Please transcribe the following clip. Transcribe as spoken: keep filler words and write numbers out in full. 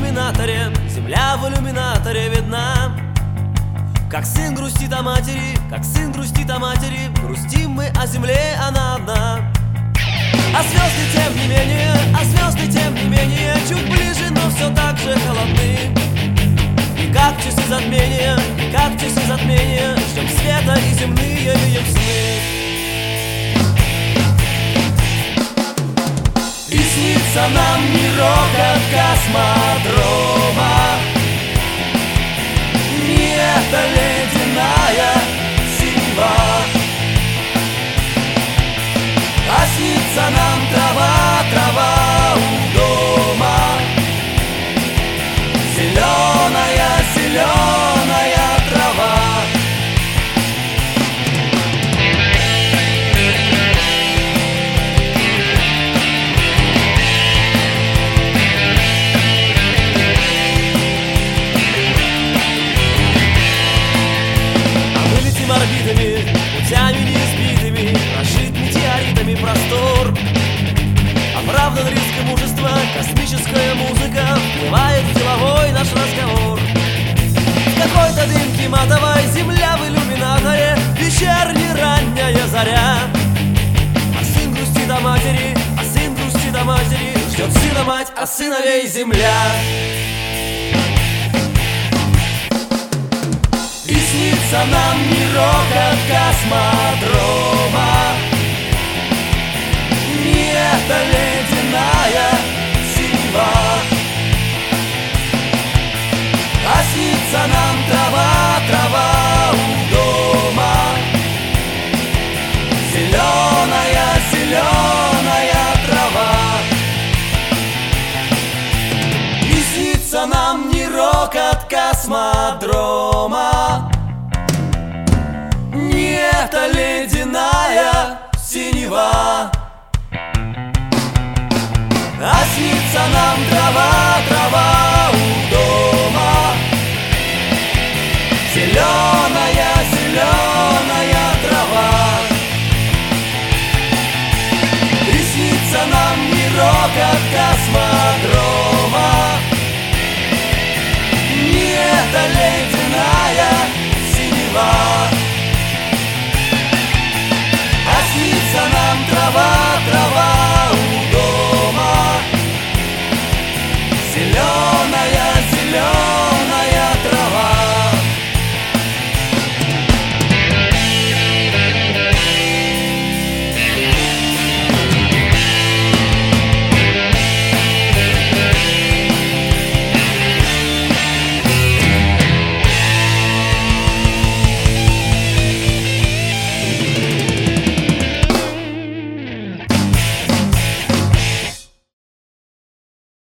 иллюминаторе, земля в иллюминаторе видна. Как сын грустит о матери, как сын грустит о матери, грустим мы о земле, она одна. А звезды тем не менее, а звезды тем не менее, чуть ближе, но все так же холодны. И как часы затмения, и как часы затмения, ждем света и земные видим сны. И снится нам мирок от космодрома, не эта ледяная синева. А снится нам трава, трава у дома, зеленая, зеленая трава. А мы летим орбитами, путями неизбитыми, прошит метеоритами простор. Оправдан риск и мужество, космическая музыка вплывает в деловой наш разговор. В какой-то дымке матовой земля в иллюминаторе, вечерняя ранняя заря. А сын грустит о матери, а сын грустит о матери, ждет сына мать, а сыновей земля. И снится нам мирок от космодрома, не эта ледяная синева. А снится нам трава, трава у дома, зеленая, зеленая трава. И снится нам мирок от космодрома, не эта ледяная синева. А снится нам трава, трава